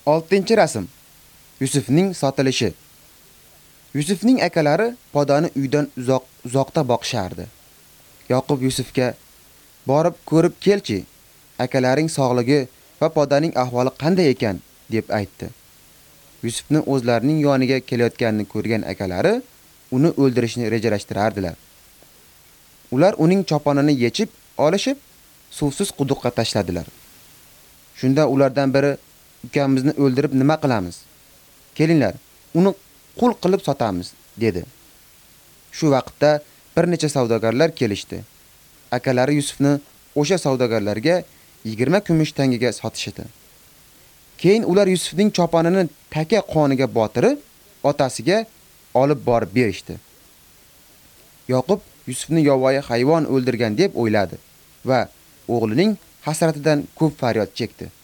6-rasm. Yusufning sotilishi. Yusufning akalari podani uydan uzoqda boqishardi. Yoqub Yusufga borib ko'rib kelchi, akalaring sog'ligi va podaning ahvoli qanday ekan deb aytdi. Yusufni o'zlarining yoniga kelayotganini ko'rgan akalari uni o'ldirishni rejalashtirardilar. Ular uning choponini yechib olishib, suvsiz quduqqa tashladilar. Shunda ulardan biri ukamizni o'ldirib nima qilamiz? Kelinglar, uni qul qilib sotamiz, dedi. Shu vaqtda bir necha savdogarlar kelishdi. Akalari Yusufni o'sha savdogarlarga 20 kumush tangaga sotishdi. Keyin ular Yusufning choponini taka qoniga botirib, otasiga olib borib berishdi. Yoqub Yusufni yovvoyi hayvon o'ldirgan deb o'yladi va o'g'lining hasratidan ko'p faryod chekdi.